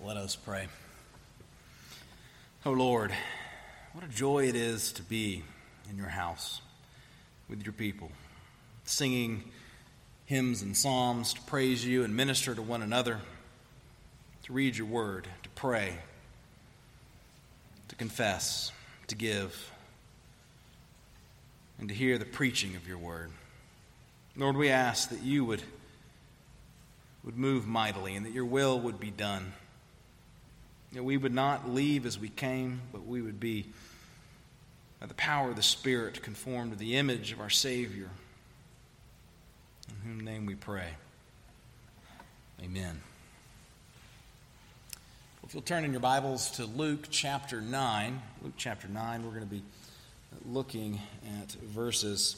Let us pray. Oh Lord, what a joy it is to be in your house with your people, singing hymns and psalms to praise you and minister to one another, to read your word, to pray, to confess, to give, and to hear the preaching of your word. Lord, we ask that you would move mightily and that your will would be done. That we would not leave as we came, but we would be, by the power of the Spirit, conformed to the image of our Savior, in whose name we pray. Amen. If you'll turn in your Bibles to Luke chapter 9. Luke chapter 9, we're going to be looking at verses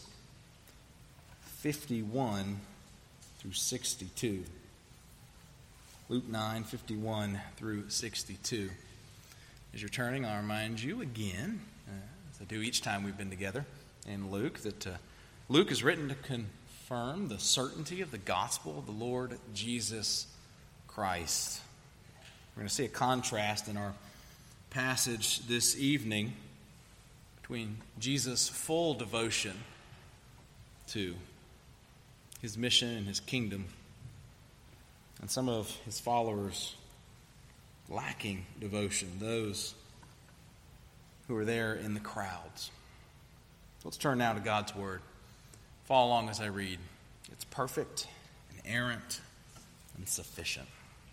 51 through 62. Luke 9, 51 through 62. As you're turning, I'll remind you again, as I do each time we've been together in Luke, that Luke is written to confirm the certainty of the gospel of the Lord Jesus Christ. We're going to see a contrast in our passage this evening between Jesus' full devotion to his mission and his kingdom and some of his followers lacking devotion, those who are there in the crowds. Let's turn now to God's word. Follow along as I read. It's perfect, inerrant, and sufficient.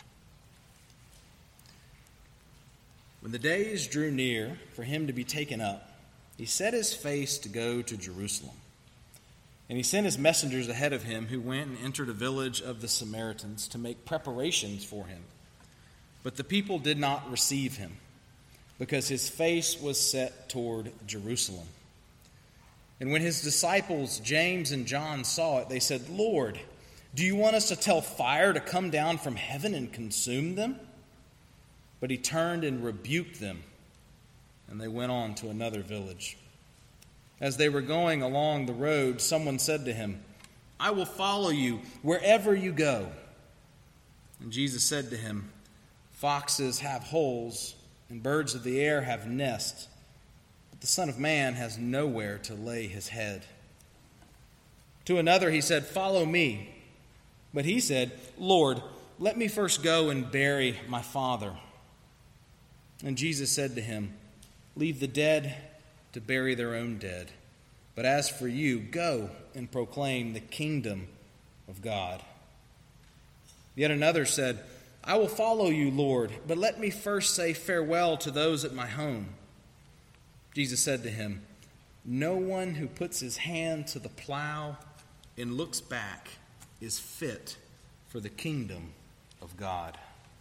When the days drew near for him to be taken up, he set his face to go to Jerusalem. And he sent his messengers ahead of him, who went and entered a village of the Samaritans to make preparations for him. But the people did not receive him, because his face was set toward Jerusalem. And when his disciples James and John saw it, they said, "Lord, do you want us to tell fire to come down from heaven and consume them?" But he turned and rebuked them, and they went on to another village. As they were going along the road, someone said to him, "I will follow you wherever you go." And Jesus said to him, "Foxes have holes, and birds of the air have nests, but the Son of Man has nowhere to lay his head." To another he said, "Follow me." But he said, "Lord, let me first go and bury my father." And Jesus said to him, "Leave the dead to bury their own dead. But as for you, go and proclaim the kingdom of God." Yet another said, "I will follow you, Lord, but let me first say farewell to those at my home." Jesus said to him, "No one who puts his hand to the plow and looks back is fit for the kingdom of God."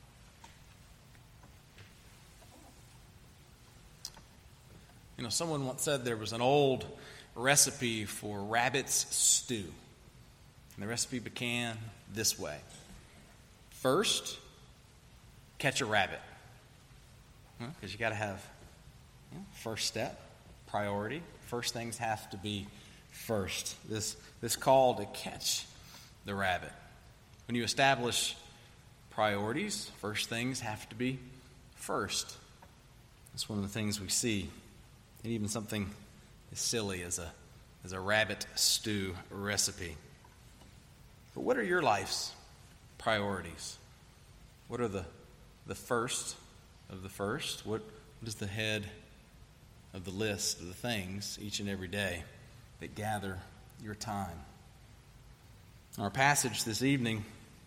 You know, someone once said there was an old recipe for rabbit's stew. And the recipe began this way. First, catch a rabbit. Because you got to have first step, priority. First things have to be first. This call to catch the rabbit. When you establish priorities, first things have to be first. That's one of the things we see. And even something as silly as a rabbit stew recipe. But what are your life's priorities? What are the first of the first? What is the head of the list of the things each and every day that gather your time? In our passage this evening,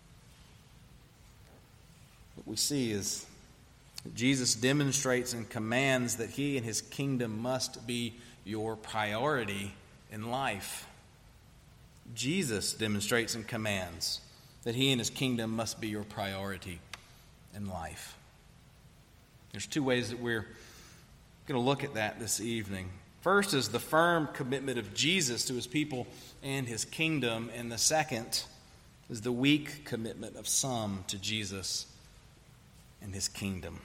what we see is Jesus demonstrates and commands that he and his kingdom must be your priority in life. Jesus demonstrates and commands that he and his kingdom must be your priority in life. There's two ways that we're going to look at that this evening. First is the firm commitment of Jesus to his people and his kingdom, and the second is the weak commitment of some to Jesus and his kingdom.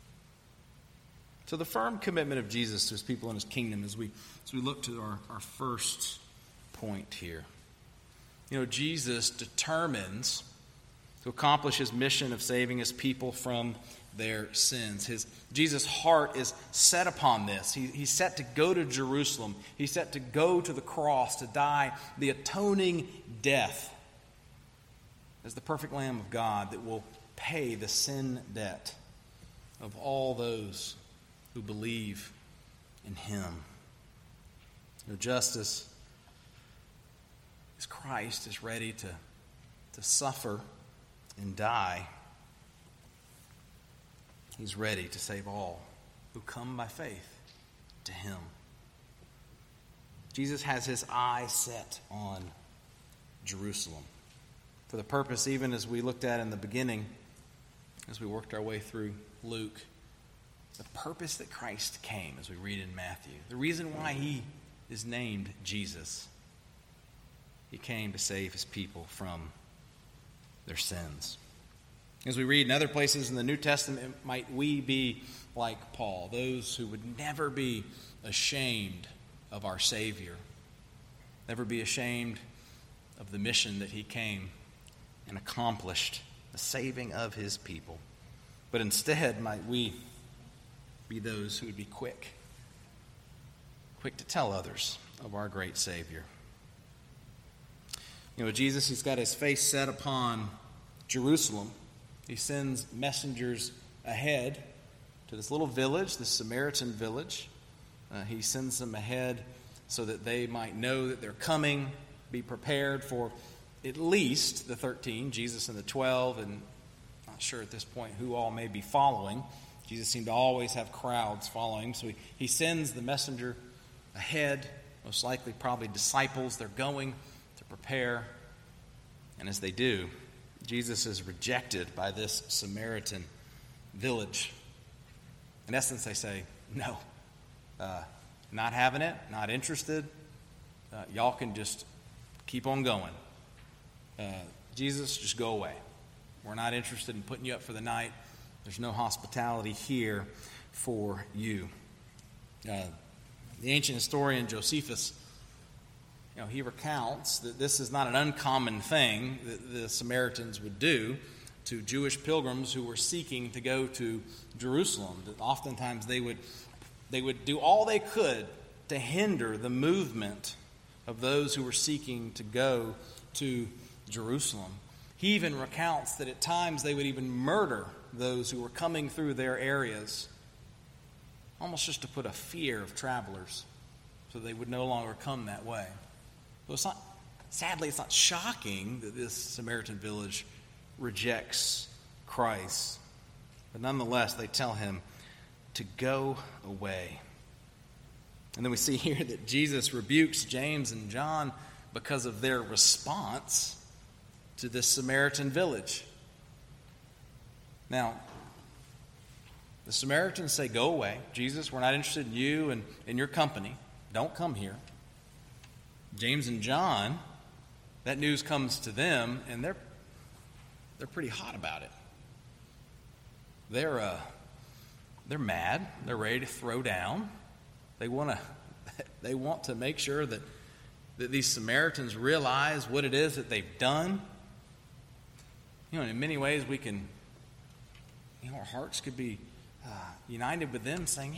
So the firm commitment of Jesus to his people and his kingdom, as we look to our first point here. You know, Jesus determines to to accomplish his mission of saving his people from their sins. Jesus' heart is set upon this. He's set to go to Jerusalem. He's set to go to the cross to die the atoning death as the perfect Lamb of God that will pay the sin debt of all those who believe in him. Just as Christ is ready to suffer and die, he's ready to save all who come by faith to him. Jesus has his eye set on Jerusalem for the purpose, even as we looked at in the beginning, as we worked our way through Luke, the purpose that Christ came, as we read in Matthew. The reason why he is named Jesus. He came to save his people from their sins. As we read in other places in the New Testament, might we be like Paul, those who would never be ashamed of our Savior, never be ashamed of the mission that he came and accomplished, the saving of his people. But instead, might we be those who would be quick to tell others of our great Savior. Jesus, he's got his face set upon Jerusalem. He sends messengers ahead to this little village, this Samaritan village. He sends them ahead so that they might know that they're coming, be prepared for at least the 13, Jesus and the 12, and not sure at this point who all may be following. Jesus seemed to always have crowds following, so he sends the messenger ahead, most likely probably disciples. They're going to prepare, and as they do, Jesus is rejected by this Samaritan village. In essence, they say, no, not having it, not interested. Y'all can just keep on going. Jesus, just go away. We're not interested in putting you up for the night. There's no hospitality here for you. The ancient historian Josephus, he recounts that this is not an uncommon thing that the Samaritans would do to Jewish pilgrims who were seeking to go to Jerusalem. That oftentimes they would do all they could to hinder the movement of those who were seeking to go to Jerusalem. He even recounts that at times they would even murder those who were coming through their areas, almost just to put a fear of travelers so they would no longer come that way. So sadly, it's not shocking that this Samaritan village rejects Christ. But nonetheless, they tell him to go away. And then we see here that Jesus rebukes James and John because of their response to this Samaritan village. Now, the Samaritans say, go away. Jesus, we're not interested in you and in your company. Don't come here. James and John, that news comes to them, and they're pretty hot about it. They're mad. They're ready to throw down. They want to make sure that these Samaritans realize what it is that they've done. In many ways we can, our hearts could be united with them, saying,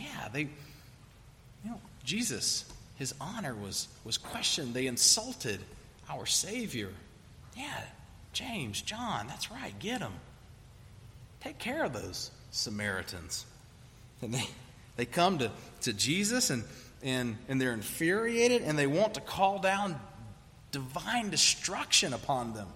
Jesus, his honor was questioned. They insulted our Savior. Yeah, James, John, that's right, get them. Take care of those Samaritans. And they come to Jesus and they're infuriated, and they want to call down divine destruction upon them.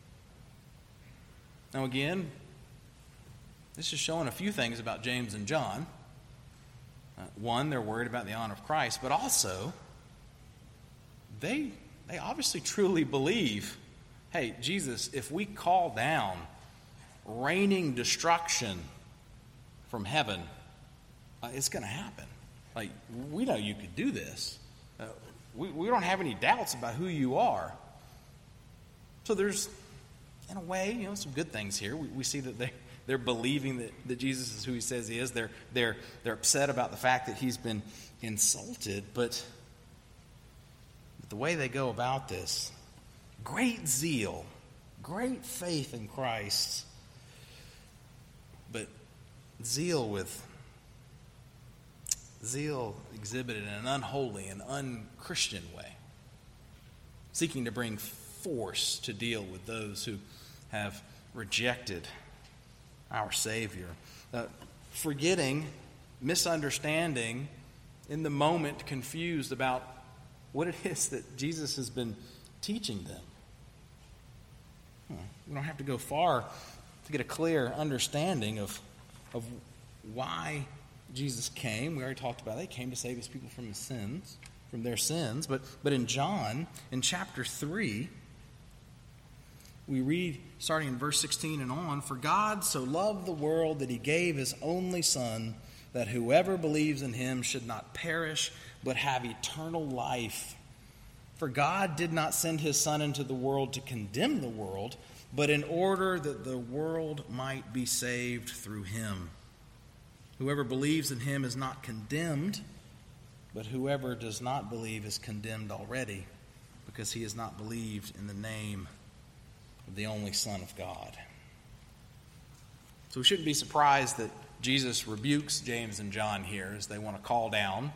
Now again, this is showing a few things about James and John. One, they're worried about the honor of Christ, but also they obviously truly believe, hey, Jesus, if we call down raining destruction from heaven, it's going to happen. Like, we know you could do this. We don't have any doubts about who you are. So there's, in a way, some good things here. We see that they're believing that Jesus is who he says he is. They're upset about the fact that he's been insulted, but the way they go about this, great zeal great faith in Christ, but zeal exhibited in an unholy and unchristian way, seeking to bring force to deal with those who have rejected our Savior, forgetting, misunderstanding, in the moment confused about what it is that Jesus has been teaching them. We don't have to go far to get a clear understanding of why Jesus came. We already talked about it. He came to save his people from their sins. But in John, in chapter 3, we read, starting in verse 16 and on, "For God so loved the world that he gave his only Son, that whoever believes in him should not perish, but have eternal life. For God did not send his Son into the world to condemn the world, but in order that the world might be saved through him. Whoever believes in him is not condemned, but whoever does not believe is condemned already, because he has not believed in the name of the only Son of God." So we shouldn't be surprised that Jesus rebukes James and John here as they want to call down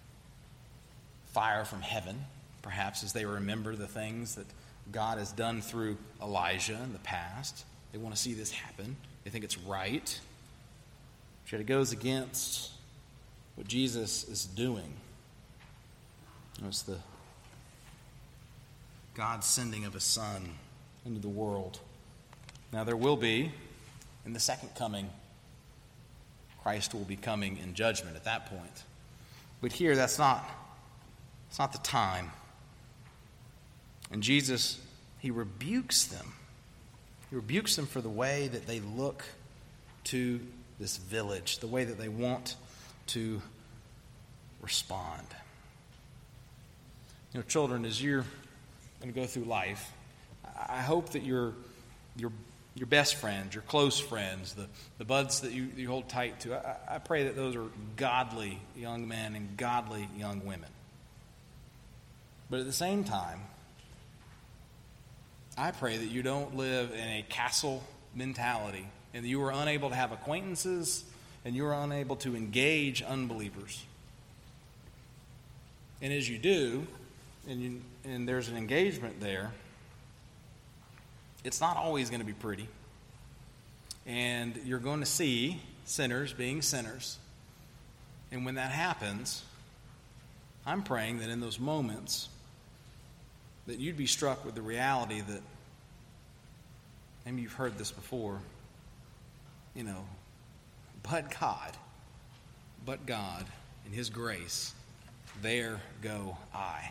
fire from heaven, perhaps as they remember the things that God has done through Elijah in the past. They want to see this happen. They think it's right. Yet it goes against what Jesus is doing. It's the God's sending of his Son into the world. Now there will be, in the second coming, Christ will be coming in judgment at that point. But here, it's not the time. And Jesus, he rebukes them. He rebukes them for the way that they look to this village, the way that they want to respond. You know, children, as you're going to go through life, I hope that your best friends, your close friends, the buds that you hold tight to, I pray that those are godly young men and godly young women. But at the same time, I pray that you don't live in a castle mentality and that you are unable to have acquaintances and you are unable to engage unbelievers. And as you do, and there's an engagement there, it's not always going to be pretty. And you're going to see sinners being sinners. And when that happens, I'm praying that in those moments that you'd be struck with the reality that, maybe you've heard this before, but God, in his grace, there go I.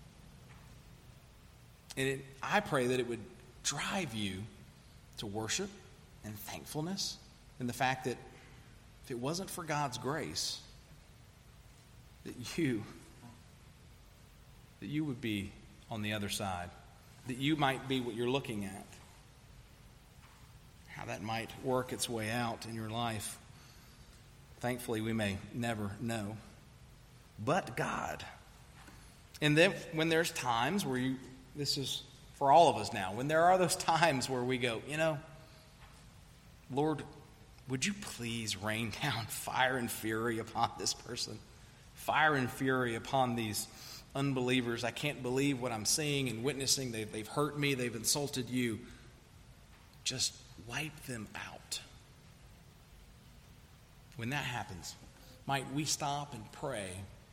And I pray that it would drive you to worship and thankfulness in the fact that if it wasn't for God's grace, that you would be on the other side, that you might be what you're looking at, how that might work its way out in your life. Thankfully, we may never know. But God. And then when there's times where this is for all of us now, when there are those times where we go, Lord, would you please rain down fire and fury upon this person? Fire and fury upon these unbelievers. I can't believe what I'm seeing and witnessing. They've hurt me. They've insulted you. Just wipe them out. When that happens, might we stop and pray?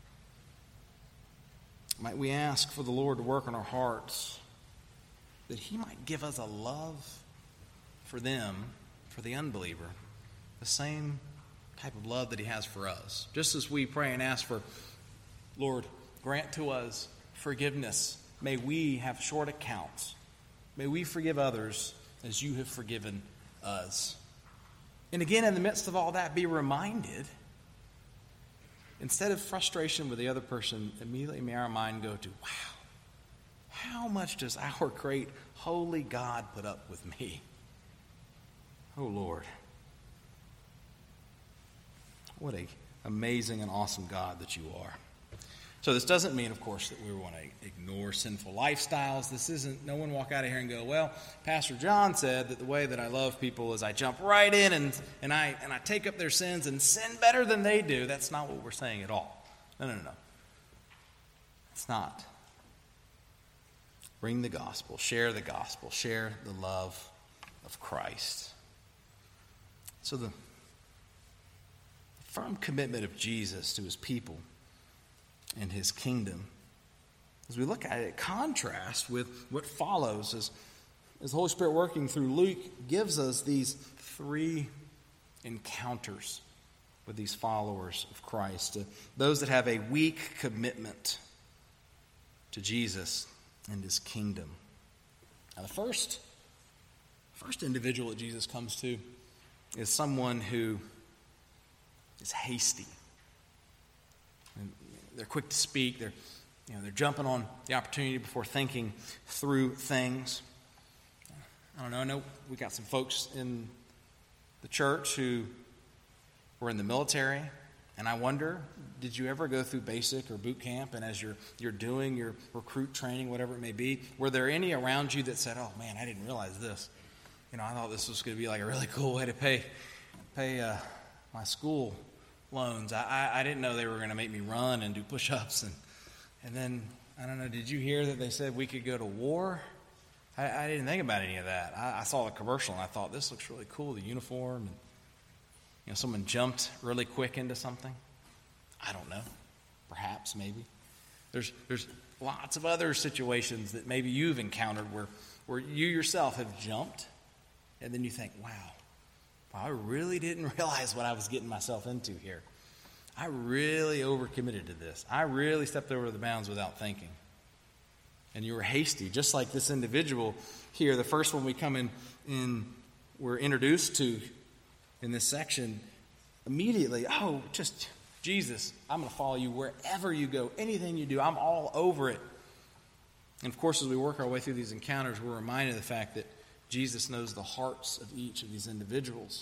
Might we ask for the Lord to work on our hearts, that he might give us a love for them, for the unbeliever, the same type of love that he has for us. Just as we pray and ask for, Lord, grant to us forgiveness. May we have short accounts. May we forgive others as you have forgiven us. And again, in the midst of all that, be reminded, instead of frustration with the other person, immediately may our mind go to, wow, how much does our great holy God put up with me? Oh, Lord. What an amazing and awesome God that you are. So this doesn't mean, of course, that we want to ignore sinful lifestyles. This isn't, no one walk out of here and go, well, Pastor John said that the way that I love people is I jump right in and I take up their sins and sin better than they do. That's not what we're saying at all. No. It's not. Bring the gospel, share the love of Christ. So the firm commitment of Jesus to his people and his kingdom, as we look at it, contrasts with what follows as the Holy Spirit working through Luke gives us these three encounters with these followers of Christ, those that have a weak commitment to Jesus and his kingdom. Now, the first individual that Jesus comes to is someone who is hasty. And they're quick to speak. They're jumping on the opportunity before thinking through things. I don't know. I know we got some folks in the church who were in the military, and I wonder, did you ever go through basic or boot camp, and as you're doing your recruit training, whatever it may be, were there any around you that said, oh man, I didn't realize this. I thought this was going to be like a really cool way to pay my school loans. I didn't know they were going to make me run and do push-ups. And then, I don't know, did you hear that they said we could go to war? I didn't think about any of that. I saw the commercial and I thought, this looks really cool, the uniform. And, someone jumped really quick into something. I don't know. Perhaps, maybe. There's lots of other situations that maybe you've encountered where you yourself have jumped. And then you think, wow, I really didn't realize what I was getting myself into here. I really overcommitted to this. I really stepped over the bounds without thinking. And you were hasty, just like this individual here. The first one we come in we're introduced to in this section, immediately, just Jesus, I'm going to follow you wherever you go. Anything you do, I'm all over it. And of course, as we work our way through these encounters, we're reminded of the fact that Jesus knows the hearts of each of these individuals.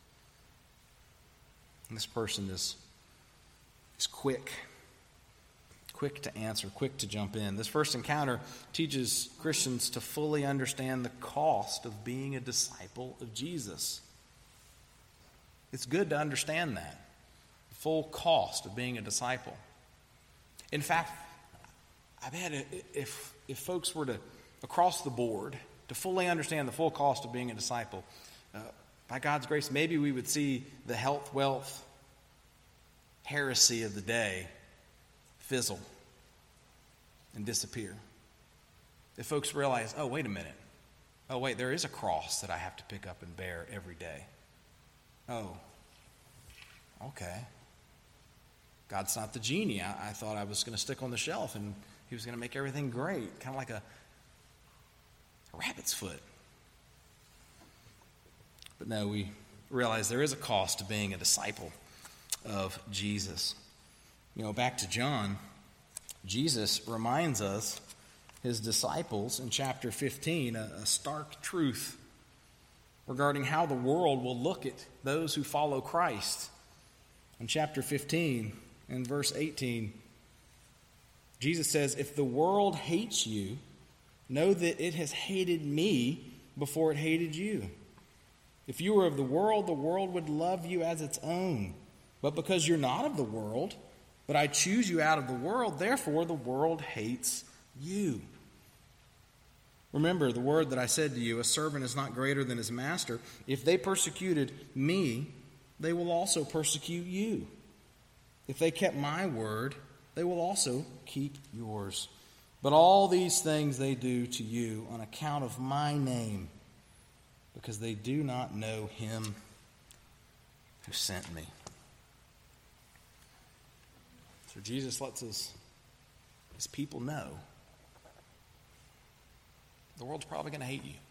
And this person is quick to answer, quick to jump in. This first encounter teaches Christians to fully understand the cost of being a disciple of Jesus. It's good to understand that, the full cost of being a disciple. In fact, I bet if folks were to, across the board, to fully understand the full cost of being a disciple, by God's grace, maybe we would see the health, wealth, heresy of the day fizzle and disappear. If folks realize, oh, wait a minute. Oh, wait, there is a cross that I have to pick up and bear every day. Oh, okay. God's not the genie. I thought I was going to stick on the shelf and he was going to make everything great, kind of like a rabbit's foot. But no, we realize there is a cost to being a disciple of Jesus. Back to John, Jesus reminds us, his disciples, in chapter 15, a stark truth regarding how the world will look at those who follow Christ. In chapter 15, in verse 18, Jesus says, if the world hates you, know that it has hated me before it hated you. If you were of the world would love you as its own. But because you're not of the world, but I choose you out of the world, therefore the world hates you. Remember the word that I said to you, a servant is not greater than his master. If they persecuted me, they will also persecute you. If they kept my word, they will also keep yours. But all these things they do to you on account of my name, because they do not know him who sent me. So Jesus lets his people know the world's probably going to hate you.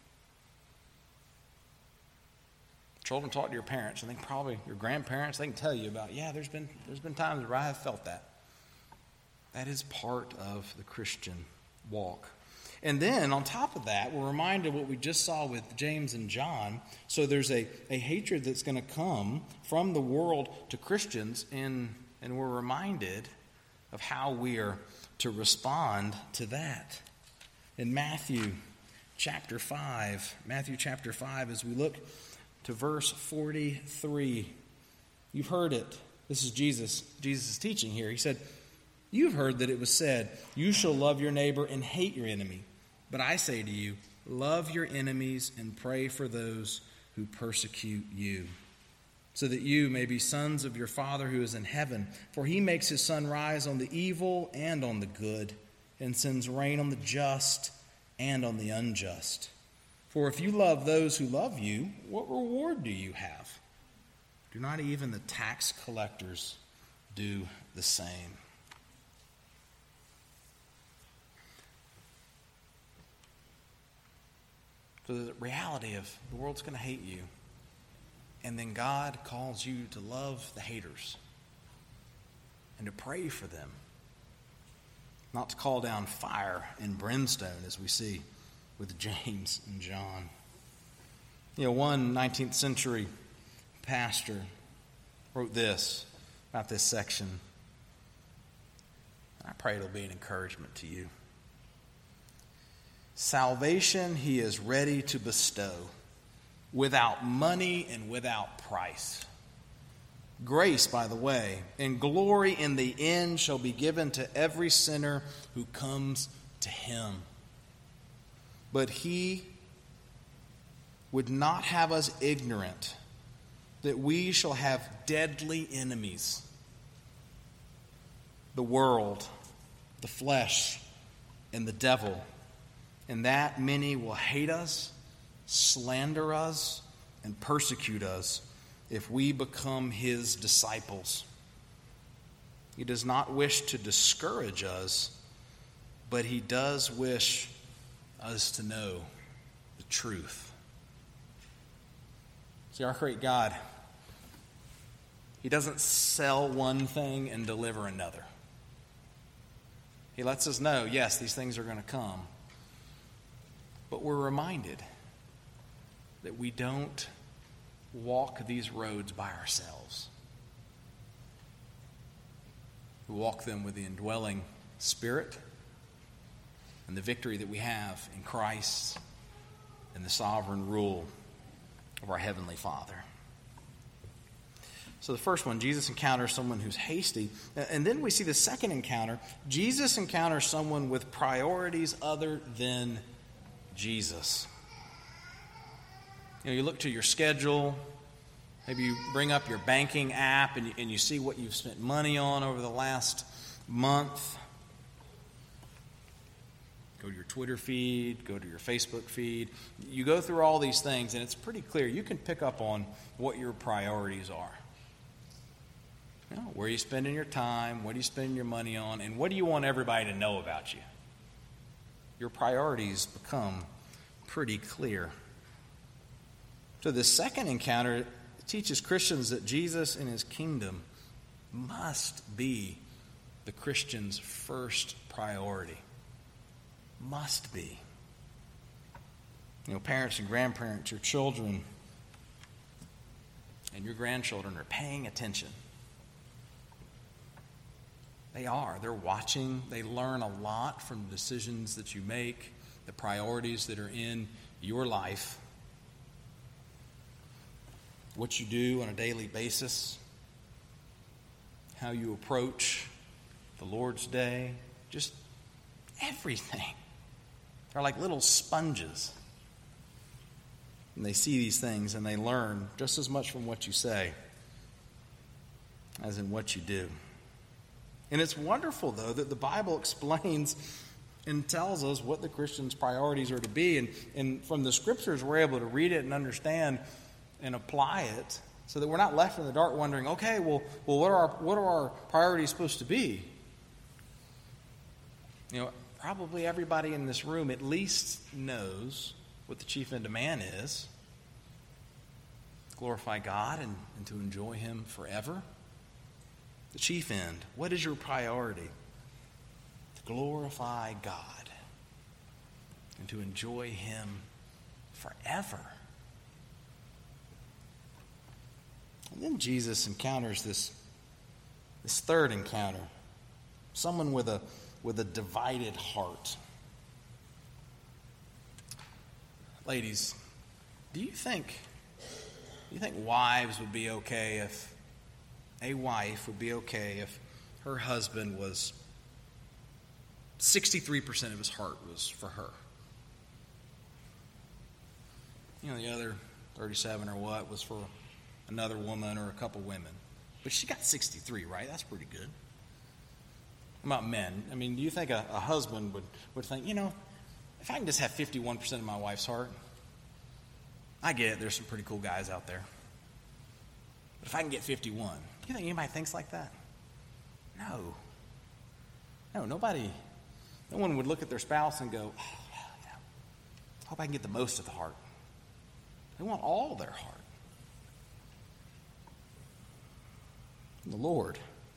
Children talk to your parents, and probably your grandparents, they can tell you about, there's been times where I have felt that. That is part of the Christian walk. And then, on top of that, we're reminded of what we just saw with James and John. So there's a hatred that's going to come from the world to Christians, and we're reminded of how we are to respond to that. In Matthew chapter 5, as we look to verse 43, you've heard it. This is Jesus' teaching here. He said, "You've heard that it was said, 'You shall love your neighbor and hate your enemy.' But I say to you, love your enemies and pray for those who persecute you, so that you may be sons of your Father who is in heaven. For he makes his sun rise on the evil and on the good, and sends rain on the just and on the unjust. For if you love those who love you, what reward do you have? Do not even the tax collectors do the same?" So the reality of the world's going to hate you, and then God calls you to love the haters and to pray for them, not to call down fire and brimstone as we see with James and John. One 19th century pastor wrote this about this section. I pray it'll be an encouragement to you. "Salvation he is ready to bestow, without money and without price. Grace, by the way, and glory in the end shall be given to every sinner who comes to him. But he would not have us ignorant that we shall have deadly enemies: the world, the flesh, and the devil, and that many will hate us, slander us, and persecute us if we become his disciples. He does not wish to discourage us, but he does wish us to know the truth." See, our great God, he doesn't sell one thing and deliver another. He lets us know, yes, these things are going to come. But we're reminded that we don't walk these roads by ourselves. We walk them with the indwelling Spirit and the victory that we have in Christ and the sovereign rule of our Heavenly Father. So the first one, Jesus encounters someone who's hasty. And then we see the second encounter. Jesus encounters someone with priorities other than Jesus. You look to your schedule. Maybe you bring up your banking app and you see what you've spent money on over the last month. Go to your Twitter feed, go to your Facebook feed. You go through all these things, and it's pretty clear. You can pick up on what your priorities are. Where are you spending your time? What are you spending your money on? And what do you want everybody to know about you? Your priorities become pretty clear. So the second encounter teaches Christians that Jesus and his kingdom must be the Christian's first priority. Must be. Parents and grandparents, your children and your grandchildren are paying attention. They are. They're watching. They learn a lot from the decisions that you make, the priorities that are in your life, what you do on a daily basis, how you approach the Lord's Day, just everything. They're like little sponges. And they see these things and they learn just as much from what you say as in what you do. And it's wonderful, though, that the Bible explains and tells us what the Christian's priorities are to be. And from the Scriptures, we're able to read it and understand and apply it so that we're not left in the dark wondering, okay, well, what are our priorities supposed to be? Probably everybody in this room at least knows what the chief end of man is. Glorify God and to enjoy him forever. The chief end. What is your priority? To glorify God and to enjoy him forever. And then Jesus encounters this third encounter. someone with a divided heart. Ladies, do you think wives would be okay if a wife would be okay if her husband was 63% of his heart was for her? The other 37 or what was for another woman or a couple women. But she got 63, right? That's pretty good. What about men? I mean, do you think a husband would think, if I can just have 51% of my wife's heart, I get it, there's some pretty cool guys out there. But if I can get 51, do you think anybody thinks like that? No. No, nobody. No one would look at their spouse and go, I hope I can get the most of the heart. They want all their heart. The Lord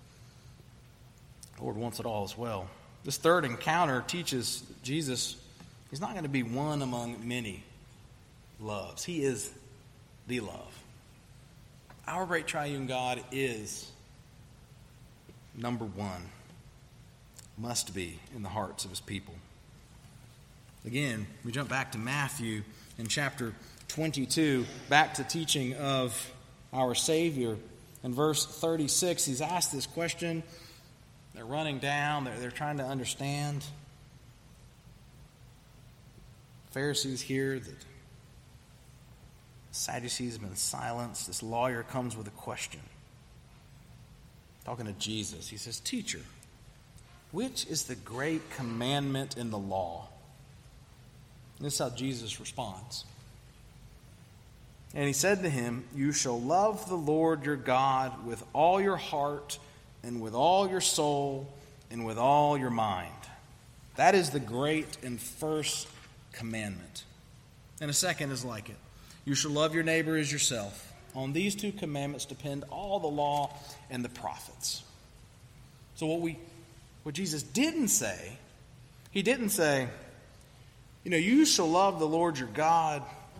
wants it all as well. This third encounter teaches Jesus he's not going to be one among many loves. He is the love. Our great triune God is number one. Must be in the hearts of his people. Again, we jump back to Matthew in chapter 22, back to teaching of our Savior. In verse 36, he's asked this question. They're running down. They're trying to understand. Pharisees hear that Sadducees have been silenced. This lawyer comes with a question. Talking to Jesus, he says, "Teacher, which is the great commandment in the law?" And this is how Jesus responds. And he said to him, "You shall love the Lord your God with all your heart and with all your soul and with all your mind. That is the great and first commandment. And a second is like it. You shall love your neighbor as yourself. On these two commandments depend all the law and the prophets." So what Jesus didn't say, he didn't say, you shall love the Lord your God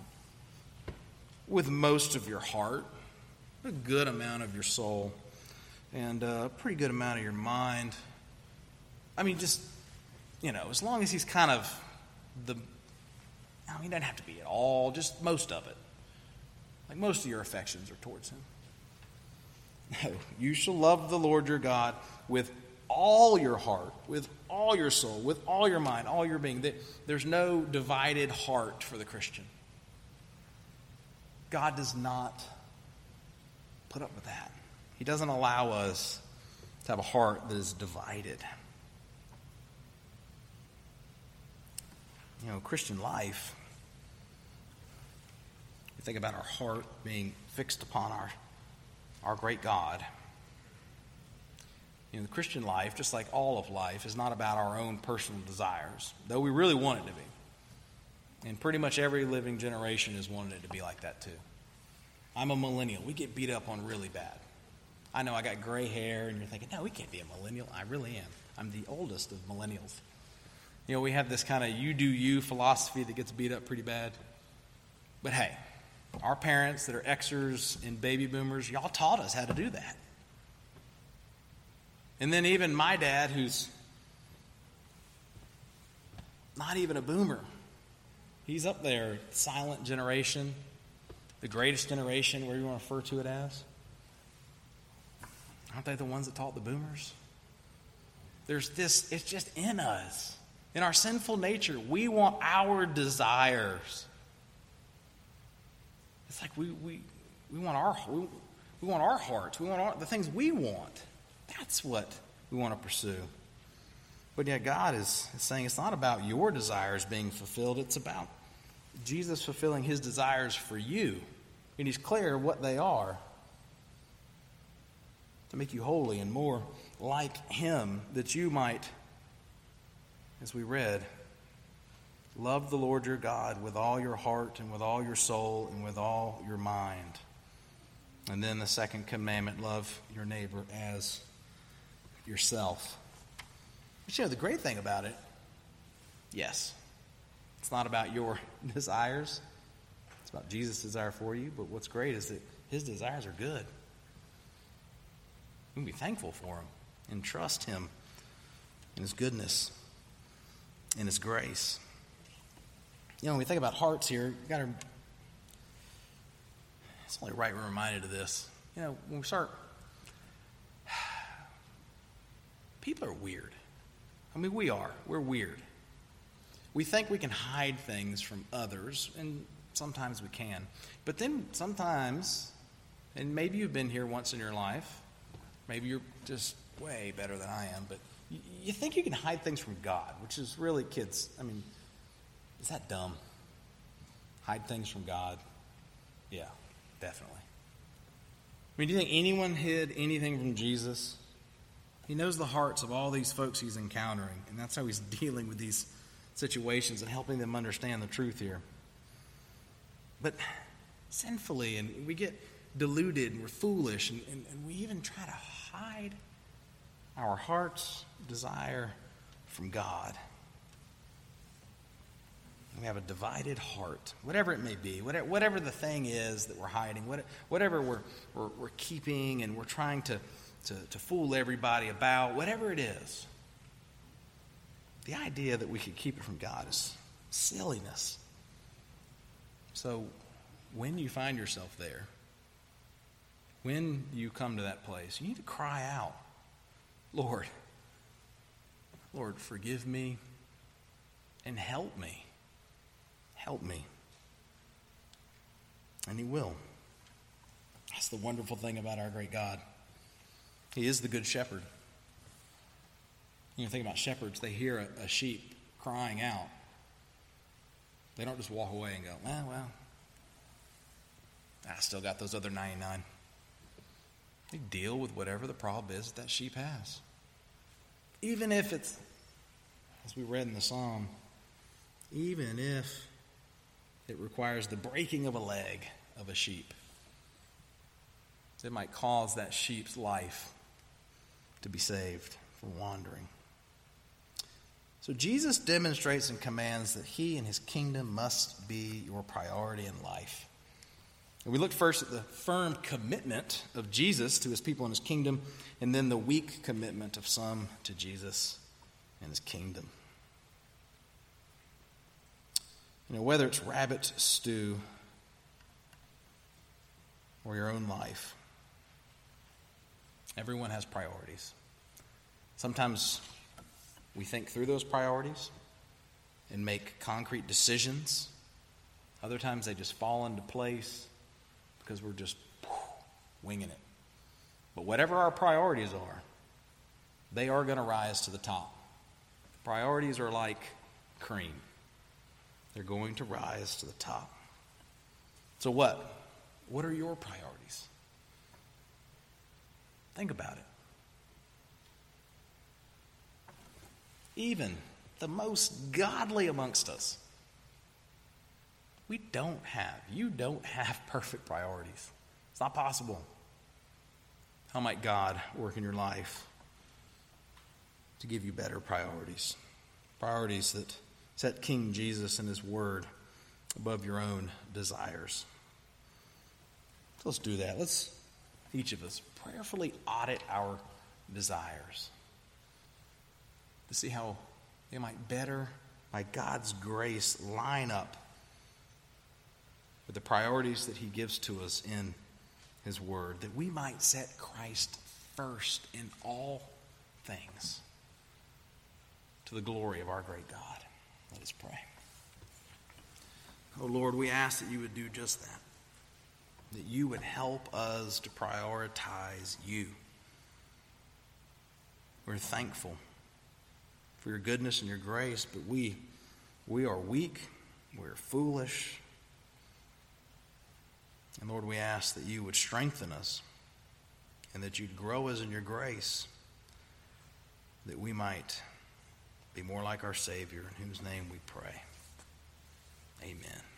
with most of your heart, a good amount of your soul, and a pretty good amount of your mind. I mean, just, as long as he's kind of he doesn't have to be at all, just most of it. Like most of your affections are towards him. No, you shall love the Lord your God with all your heart, with all your soul, with all your mind, all your being. There's no divided heart for the Christian. God does not put up with that. He doesn't allow us to have a heart that is divided. Christian life, we think about our heart being fixed upon our great God. The Christian life, just like all of life, is not about our own personal desires, though we really want it to be. And pretty much every living generation has wanted it to be like that too. I'm a millennial. We get beat up on really bad. I know I got gray hair, and you're thinking, no, we can't be a millennial. I really am. I'm the oldest of millennials. We have this kind of you do you philosophy that gets beat up pretty bad. But hey, our parents that are Xers and baby boomers, y'all taught us how to do that. And then even my dad, who's not even a boomer, he's up there, silent generation, the greatest generation, whatever you want to refer to it as. Aren't they the ones that taught the boomers? There's this, it's just in us. In our sinful nature, we want our desires. It's like we want our hearts. We want the things we want. That's what we want to pursue. But yet God is saying it's not about your desires being fulfilled. It's about Jesus fulfilling his desires for you. And he's clear what they are. To make you holy and more like him, that you might, as we read, love the Lord your God with all your heart and with all your soul and with all your mind. And then the second commandment, love your neighbor as yourself. But the great thing about it, yes, it's not about your desires. It's about Jesus' desire for you. But what's great is that his desires are good. We can be thankful for him and trust him and His goodness and His grace. You know, when we think about hearts here, it's only right we're reminded of this. You know, when we start, people are weird. I mean, we're weird. We think we can hide things from others, and sometimes we can. But then sometimes, and maybe you've been here once in your life, maybe you're just way better than I am, but you think you can hide things from God, which is really, kids, I mean, is that dumb? Hide things from God? Yeah, definitely. I mean, do you think anyone hid anything from Jesus? He knows the hearts of all these folks He's encountering, and that's how He's dealing with these situations and helping them understand the truth here. But sinfully, and we get deluded, and we're foolish, and we even try to hide our heart's desire from God. We have a divided heart, whatever it may be, whatever the thing is that we're hiding, whatever we're keeping and we're trying to fool everybody about, whatever it is. The idea that we could keep it from God is silliness. So when you find yourself there, when you come to that place, you need to cry out, Lord, forgive me and help me. Help me. And He will. That's the wonderful thing about our great God. He is the good shepherd. You think about shepherds, they hear a sheep crying out. They don't just walk away and go, well, I still got those other 99. They deal with whatever the problem is that sheep has. Even if it's, as we read in the psalm, even if it requires the breaking of a leg of a sheep, it might cause that sheep's life to be saved from wandering. So Jesus demonstrates and commands that He and His kingdom must be your priority in life. And we looked first at the firm commitment of Jesus to His people and His kingdom, and then the weak commitment of some to Jesus and His kingdom. You know, whether it's rabbit stew or your own life, everyone has priorities. Sometimes we think through those priorities and make concrete decisions. Other times they just fall into place because we're just winging it. But whatever our priorities are, they are going to rise to the top. Priorities are like cream. They're going to rise to the top. So what? What are your priorities? Think about it. Even the most godly amongst us, you don't have perfect priorities. It's not possible. How might God work in your life to give you better priorities? Priorities that set King Jesus and His Word above your own desires. So let's do that. Let's, each of us, prayerfully audit our desires to see how they might better, by God's grace, line up with the priorities that He gives to us in His Word, that we might set Christ first in all things to the glory of our great God. Let us pray. Oh Lord, we ask that You would do just that You would help us to prioritize You. We're thankful for Your goodness and Your grace, but we are weak, we're foolish. And Lord, we ask that You would strengthen us and that You'd grow us in Your grace, that we might be more like our Savior, in whose name we pray. Amen.